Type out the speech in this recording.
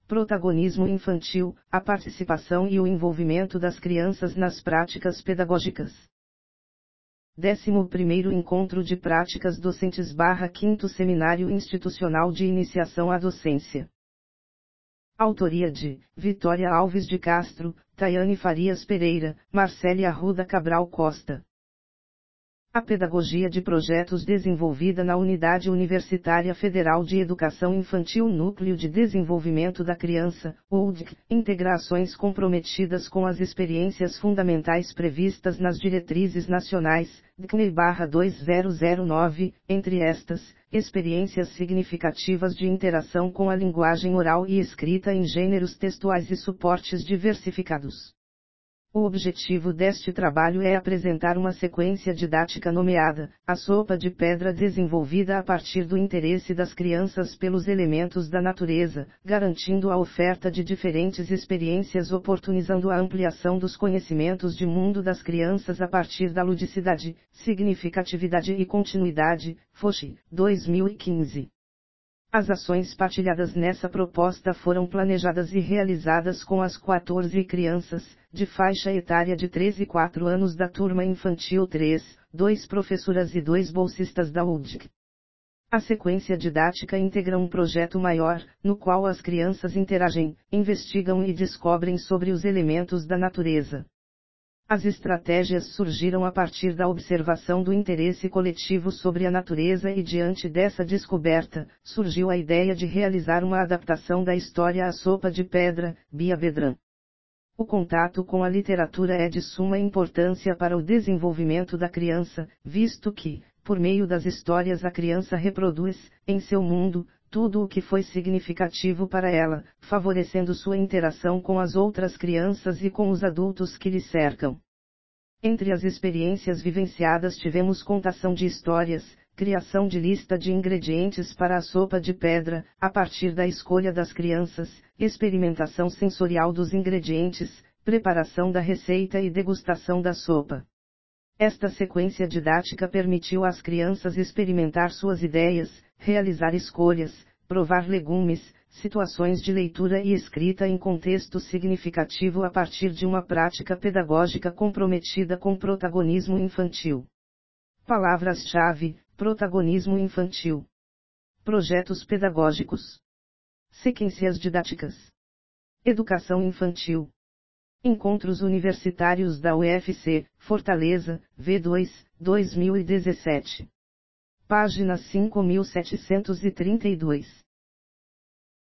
protagonismo infantil, a participação e o envolvimento das crianças nas práticas pedagógicas. 11º Encontro de Práticas Docentes / 5º Seminário Institucional de Iniciação à Docência. Autoria de Vitória Alves de Castro, Tayane Farias Pereira, Marcélia Arruda Cabral Costa. A pedagogia de projetos desenvolvida na Unidade Universitária Federal de Educação Infantil Núcleo de Desenvolvimento da Criança, UDC, integra ações comprometidas com as experiências fundamentais previstas nas diretrizes nacionais, DCNE/2009, entre estas, experiências significativas de interação com a linguagem oral e escrita em gêneros textuais e suportes diversificados. O objetivo deste trabalho é apresentar uma sequência didática nomeada, a sopa de pedra desenvolvida a partir do interesse das crianças pelos elementos da natureza, garantindo a oferta de diferentes experiências oportunizando a ampliação dos conhecimentos de mundo das crianças a partir da ludicidade, significatividade e continuidade, FOSH, 2015. As ações partilhadas nessa proposta foram planejadas e realizadas com as 14 crianças, de faixa etária de 3 e 4 anos da turma infantil 3, 2 professoras e 2 bolsistas da UDC. A sequência didática integra um projeto maior, no qual as crianças interagem, investigam e descobrem sobre os elementos da natureza. As estratégias surgiram a partir da observação do interesse coletivo sobre a natureza e diante dessa descoberta, surgiu a ideia de realizar uma adaptação da história A Sopa de Pedra, Bia Vedran. O contato com a literatura é de suma importância para o desenvolvimento da criança, visto que, por meio das histórias a criança reproduz, em seu mundo, tudo o que foi significativo para ela, favorecendo sua interação com as outras crianças e com os adultos que lhe cercam. Entre as experiências vivenciadas tivemos contação de histórias, criação de lista de ingredientes para a sopa de pedra, a partir da escolha das crianças, experimentação sensorial dos ingredientes, preparação da receita e degustação da sopa. Esta sequência didática permitiu às crianças experimentar suas ideias, realizar escolhas, provar legumes, situações de leitura e escrita em contexto significativo a partir de uma prática pedagógica comprometida com protagonismo infantil. Palavras-chave: protagonismo infantil. Projetos pedagógicos. Sequências didáticas. Educação infantil. Encontros Universitários da UFC, Fortaleza, V2, 2017. Página 5732.